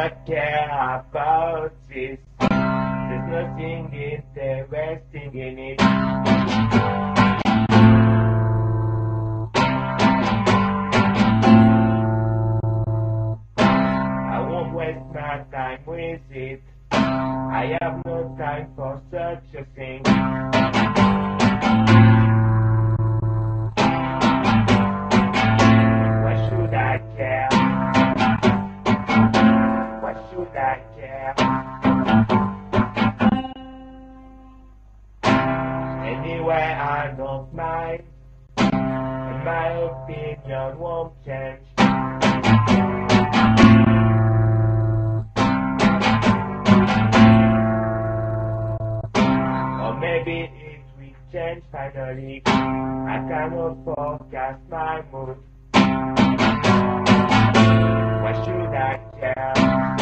I care about this? There's nothing interesting in it. I won't waste my time with it. I have no time for such a thing. Why should I care? Why should I care? Anyway, I don't mind, and my opinion won't change. Or maybe it will change finally. I cannot forecast my mood. Why should I care?